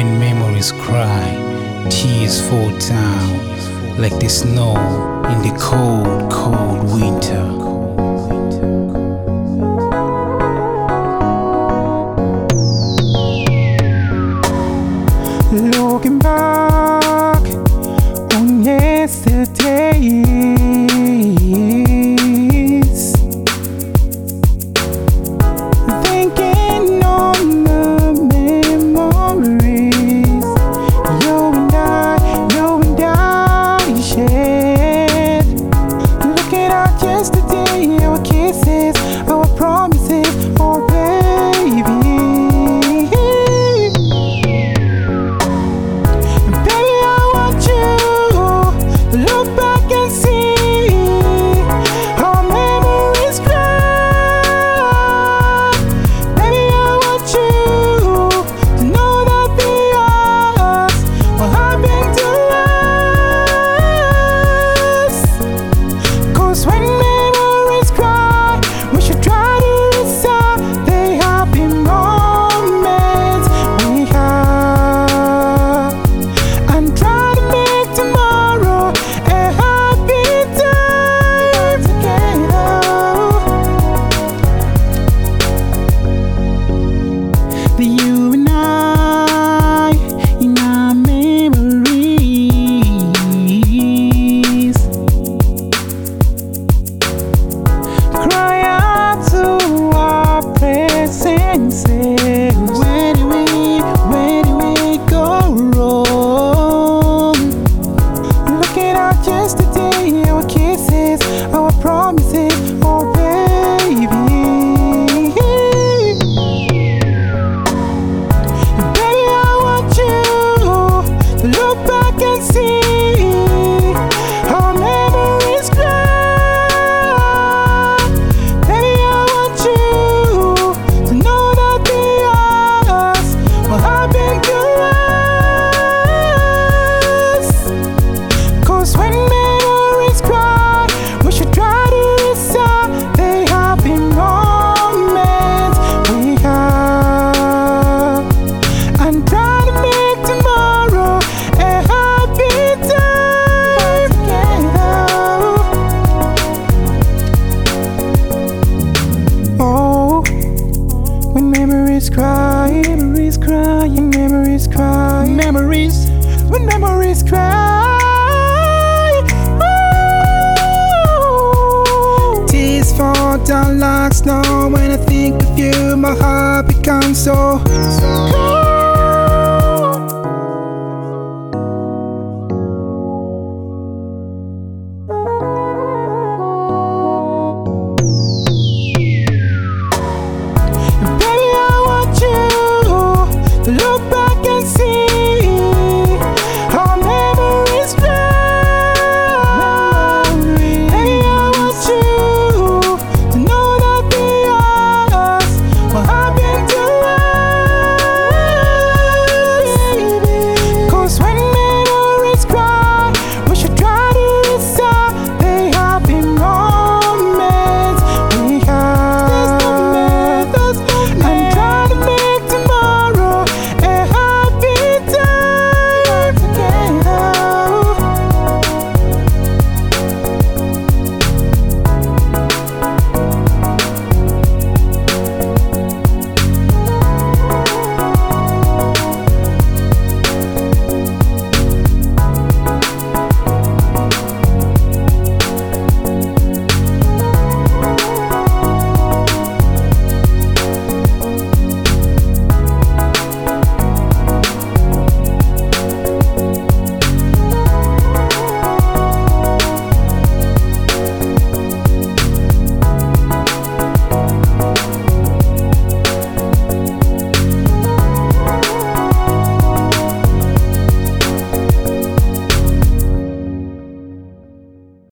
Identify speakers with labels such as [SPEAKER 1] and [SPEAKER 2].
[SPEAKER 1] When memories cry, tears fall down like the snow in the cold, cold winter.
[SPEAKER 2] Looking back on yesterdays, thinking on the memories you and I shared. Looking at yesterday, our kisses, our promises, oh baby. You and I in our memories, cry out to our presences. Where do we go wrong? Looking at yesterday, our kisses, our promises, oh baby. Look back and see our memories cry. Baby, I want you to know that the others will happen to us. 'Cause when memories cry, we should try to decide. They have been moments we have, and try to make tomorrow a happy time together. Oh, when memories cry, memories cry, memories cry, when memories cry. Oh, tears fall down like snow when I think of you. My heart becomes so cold.